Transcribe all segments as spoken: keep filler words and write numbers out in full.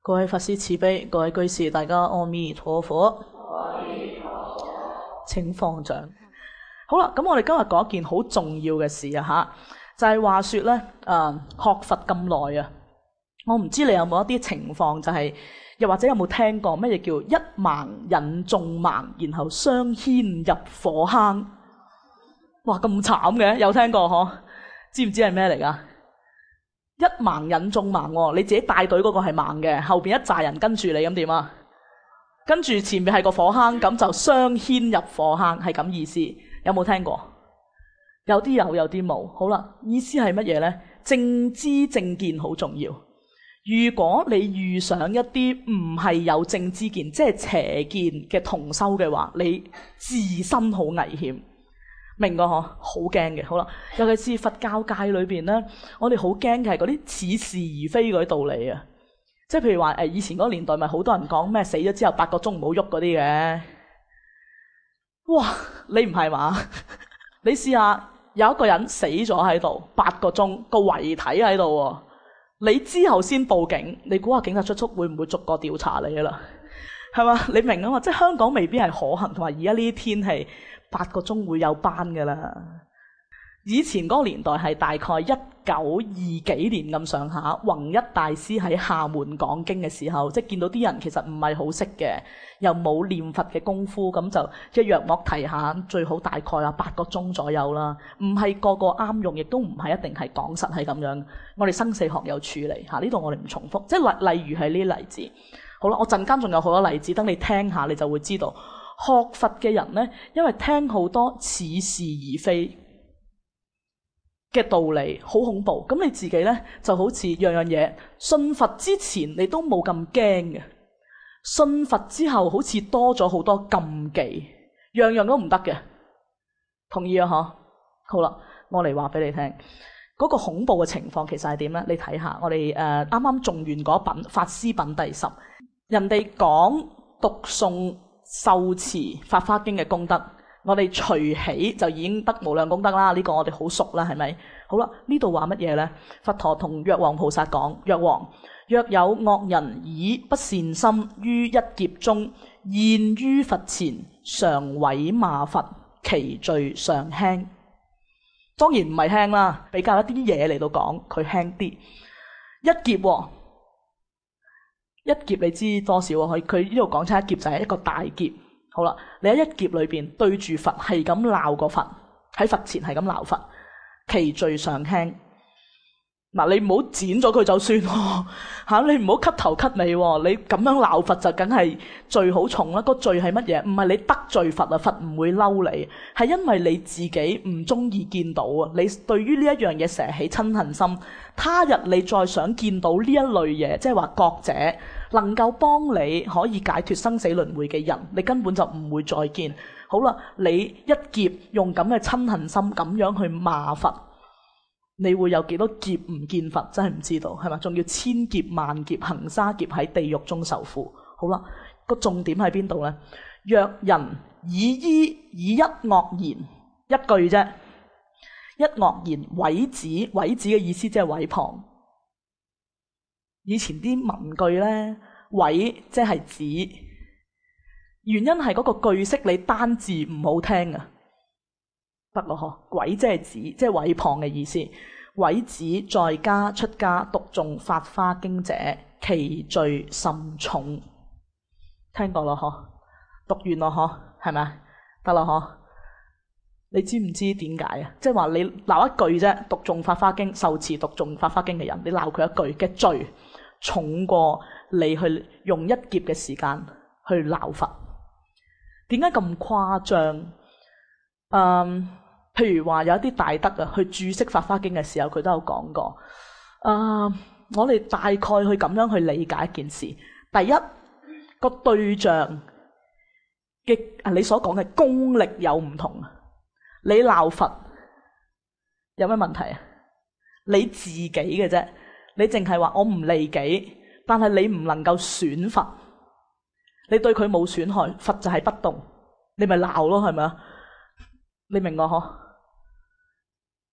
各位法師慈悲，各位居士，大家阿彌陀佛。 阿彌陀佛。 請放掌。好啦，咁我哋今日講一件好重要嘅事啊吓，就係、是、話說咧，誒、呃，學佛咁耐啊，我唔知你有冇一啲情況，就係、是、又或者有冇聽過乜嘢叫一盲引眾盲，然後雙牽入火坑？哇，咁慘嘅，有聽過嗬？知唔知係咩嚟噶？一盲引眾盲，你自己帶隊嗰個係盲嘅，後邊一紮人跟住你，咁點啊？跟住前面係個火坑，咁就雙牽入火坑，係咁意思。有冇聽過？有啲有，有啲冇。好啦，意思係乜嘢呢？正知正見好重要。如果你遇上一啲唔係有正知見，即係邪見嘅同修嘅話，你自身好危險。明個嗬，好驚嘅。好啦，尤其是佛教界裏邊咧，我哋好驚嘅係嗰啲似是而非嗰啲道理啊。即係譬如話誒，以前嗰個年代咪好多人講咩死咗之後八個鐘唔好喐嗰啲嘅。哇，你唔係嘛？你試下有一個人死咗喺度八個鐘，個遺體喺度，你之後先報警，你估下警察叔叔會唔會逐個調查你噶啦？係嘛？你明啊嘛？即係香港未必係可行，同埋而家呢啲天氣。八個鐘會有班噶啦。以前嗰個年代係大概一九二幾年咁上下，弘一大師喺廈門講經嘅時候，即係見到啲人其實唔係好識嘅，又冇念佛嘅功夫，咁就一約莫提下，最好大概啊八個鐘左右啦。唔係個個啱用，亦都唔係一定係講實係咁樣。我哋生死學有處理嚇，呢度我哋唔重複。即係例例如係呢啲例子。好啦，我陣間仲有好多例子，等你聽下，你就會知道。學佛嘅人呢，因為聽好多似是而非嘅道理，好恐怖。咁你自己呢，就好似樣樣嘢，信佛之前你都冇咁驚嘅，信佛之後好似多咗好多禁忌，樣樣都唔得嘅。同意啊？嗬，好啦，我嚟話俾你聽，嗰個恐怖嘅情況其實係點呢？你睇下，我哋誒啱啱誦完嗰品《法師品》第十，人哋講讀誦受持法華經嘅功德，我哋隨喜就已經得無量功德啦。呢個我哋好熟啦，係咪？好啦，呢度話乜嘢呢？佛陀同藥王菩薩講：藥王，若有惡人以不善心於一劫中現於佛前，常毀罵佛，其罪尚輕。當然唔係輕啦，比較一啲嘢嚟到講，佢輕啲。一劫喎。一劫你知多少啊？佢佢呢度講出一劫就係一個大劫。好啦，你喺一劫裏邊對住佛係咁鬧個佛，喺佛前係咁鬧佛，其罪尚輕。嗱，你唔好剪咗佢就算喎，嚇你唔好咳頭咳尾喎。你咁樣鬧佛就梗係罪好重啦。個罪係乜嘢？唔係你得罪佛啊，佛唔會嬲你，係因為你自己唔中意見到啊。你對於呢一樣嘢成日起嗔恨心，他日你再想見到呢一類嘢，即係話覺者能夠幫你可以解脫生死輪迴嘅人，你根本就唔會再見。好啦，你一劫用咁嘅嗔恨心咁樣去罵佛，你會有幾多劫唔見佛？真係唔知道，係嘛？仲要千劫萬劫行沙劫喺地獄中受苦。好啦，個重點喺邊度呢？若人以依以一惡言，一句啫，一惡言毀指，毀指嘅意思即係毀謗。以前啲文句呢，毀即係指，原因係嗰個句式你單字唔好聽啊。得咯嗬，毀即係指，即係毀謗嘅意思。毀指在家出家讀誦法華經者，其罪甚重。聽過咯嗬，讀完咯嗬，係咪？得咯嗬。你知唔知點解啊？即係話你鬧一句啫，讀誦法華經、受持讀誦法華經嘅人，你鬧佢一句嘅罪，重過你去用一劫嘅時間去鬧佛。點解咁誇張？嗯。譬如話有一啲大德啊，去注釋法華經嘅時候，佢都有講過。啊、uh，我哋大概去咁樣去理解一件事。第一個對象嘅啊，你所講嘅功力有唔同啊。你鬧佛有咩問題啊？你自己嘅啫，你淨係話我唔利己，但係你唔能夠損佛。你對佢冇損害，佛就係不動，你咪鬧咯，係咪啊？你明我嗬？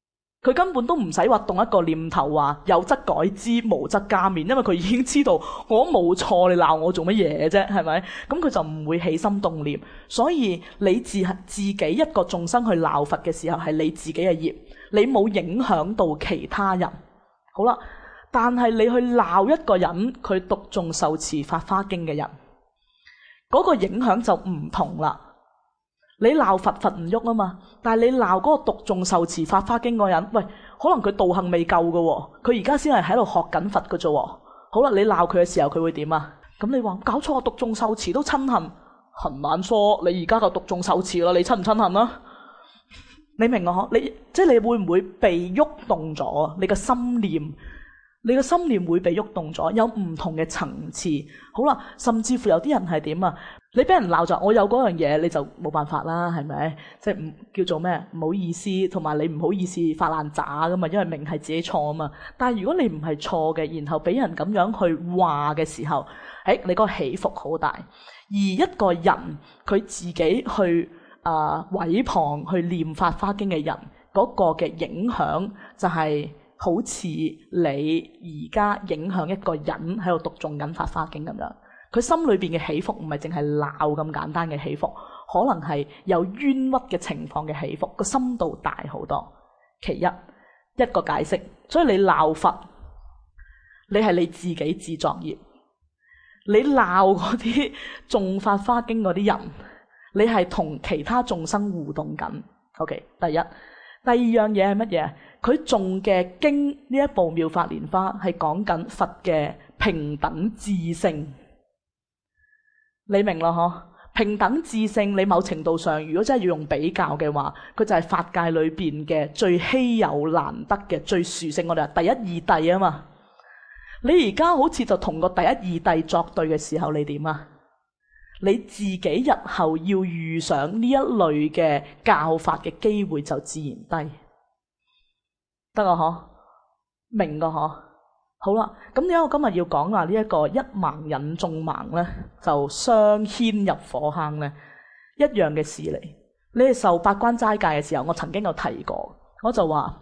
佢根本都唔使話動一個念頭話有則改之，無則加勉，因為佢已經知道我冇錯，你鬧我做乜嘢啫？係咪？咁佢就唔會起心動念。所以你自自己一個眾生去鬧佛嘅時候，係你自己嘅業，你冇影響到其他人。好啦，但係你去鬧一個人，佢讀誦受持法華經嘅人，嗰個影響就唔同啦。你鬧佛佛唔喐啊嘛，但係你鬧嗰個讀誦受持法華經嗰人，喂，可能佢道行未夠㗎喎，佢而家先係喺度學緊佛㗎啫喎。好啦，你鬧佢嘅時候，佢會點啊？咁你話搞錯，讀誦受持都親恨，恨晚疏，你而家就讀誦受持啦，你親唔親恨啊？你明我嗬？你即係你會唔會被喐動咗？你嘅心念，你嘅心念會被喐動咗，有唔同嘅層次。好啦，甚至乎有啲人係點啊？你俾人鬧咗，我有嗰樣嘢，你就冇辦法啦，係咪？即係唔叫做咩？唔好意思，同埋你唔好意思發爛渣噶嘛，因為明係自己錯啊嘛。但係如果你唔係錯嘅，然後俾人咁樣去話嘅時候，誒，你嗰個起伏好大。而一個人佢自己去啊毀謗去念法華經嘅人，嗰個嘅影響就係好似你而家影響一個人喺度讀誦緊法華經咁樣。佢心裏邊嘅起伏唔係淨係鬧咁簡單嘅起伏，可能係有冤屈嘅情況嘅起伏，個深度大好多。其一，一個解釋，所以你鬧佛，你係你自己自作業。你鬧嗰啲誦法華經嗰啲人，你係同其他眾生互動緊。OK， 第一，第二樣嘢係乜嘢？佢誦嘅經呢一部妙法蓮華係講緊佛嘅平等智性。你明咯嗬？平等智性，你某程度上如果真係要用比較嘅話，佢就係法界裏邊嘅最稀有難得嘅最殊勝。我哋話第一義諦啊嘛。你而家好似就同個第一義諦作對嘅時候，你點啊？你自己日後要遇上呢一類嘅教法嘅機會就自然低。得啊嗬？明個嗬？好啦，咁點解我今日要講話呢一個一盲引眾盲咧，就相牽入火坑咧，一樣嘅事嚟。你哋受八關齋戒嘅時候，我曾經有提過，我就話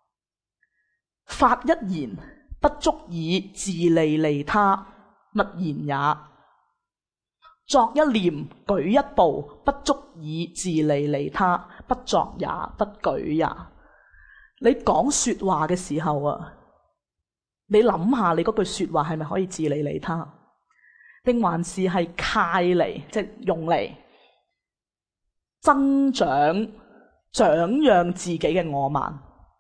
發一言不足以自利利他，勿言也；作一念舉一步不足以自利利他，不作也不舉也。你講說話嘅時候啊，你諗下，你嗰句說話係咪可以自利利他，定還是係揩嚟，即係用嚟增長、長養自己嘅我慢？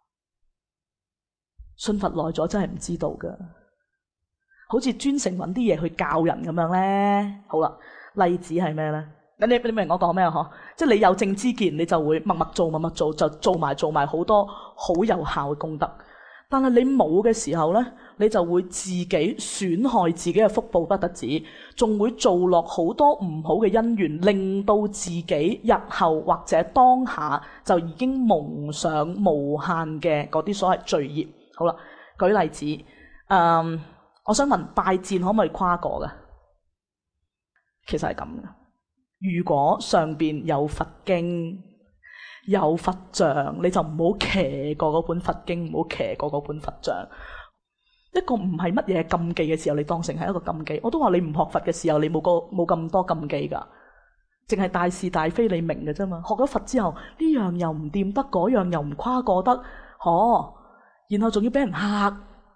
信佛耐咗真係唔知道噶，好似專程揾啲嘢去教人咁樣咧。好啦，例子係咩咧？你你明我講咩啊？嗬，即係你有正知見，你就會默默做，默默做，就做埋做埋好多好有效嘅功德。但係你冇嘅時候咧，你就會自己損害自己嘅福報不得止，仲會做落好多唔好嘅因緣，令到自己日後或者當下就已經蒙上無限嘅嗰啲所謂罪業。好啦，舉例子，嗯，我想問拜戰可唔可以跨過嘅？其實係咁嘅。如果上邊有佛經，有佛像，你就唔好騎過嗰本佛經，唔好騎過嗰本佛像。一個唔係乜嘢禁忌嘅時候，你當成係一個禁忌。我都話你唔學佛嘅時候，你冇個冇咁多禁忌噶，淨係大是大非你明嘅啫嘛。學咗佛之後，呢樣又唔掂得，嗰樣又唔跨過得，嗬？然後仲要俾人嚇，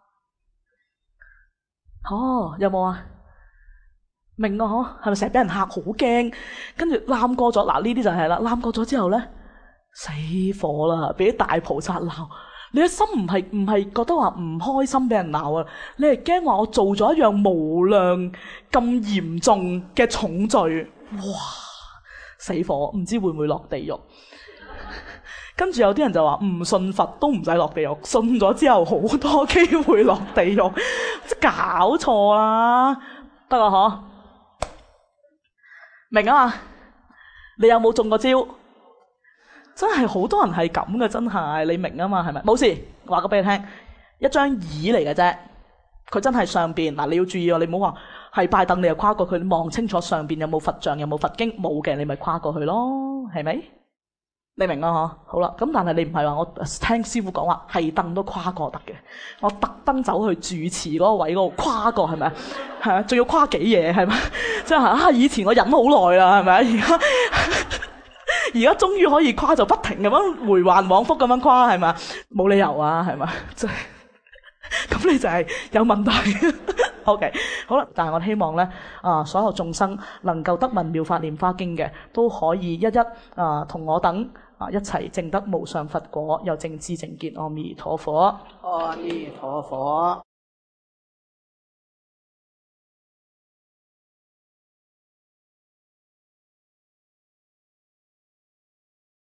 嗬？有冇啊？明啊？嗬？係咪成日俾人嚇好驚？跟住攬過咗，嗱呢啲就係啦。攬過咗之後咧，死火啦！俾啲大菩薩鬧，你嘅心唔係唔係覺得話唔開心俾人鬧啊？你係驚話我做咗一樣無量咁嚴重嘅重罪，哇！死火，唔知會唔會落地獄？跟住有啲人就話唔信佛都唔使落地獄，信咗之後好多機會落地獄，即係搞錯啦！得啦嗬？明啊嘛？你有冇中過招？真係好多人係咁嘅，真係你明啊嘛？係咪？冇事，話個俾你聽，一張椅嚟嘅啫。佢真係上邊嗱，你要注意啊！你唔好話係拜凳，你又跨過佢，你望清楚上邊有冇佛像，有冇佛經，冇嘅你咪跨過去咯，係咪？ 你明啊？嗬，好啦，咁但係你唔係話我聽師傅講話係凳都跨過得嘅，我特登走去主持嗰個位嗰度跨過，係咪？係啊，仲要跨幾嘢，係咪？即係啊，以前我忍好耐啦，係咪？而家而家終於可以跨，就不停咁樣回環往復咁樣跨，係咪？冇理由啊，係咪？即係咁你就係有問題。OK， 好啦，但係我希望咧，啊，所有眾生能夠得聞妙法蓮華經嘅，都可以一一啊同我等啊一齊證得無上佛果，又證知正見。阿彌陀佛， 阿彌陀佛。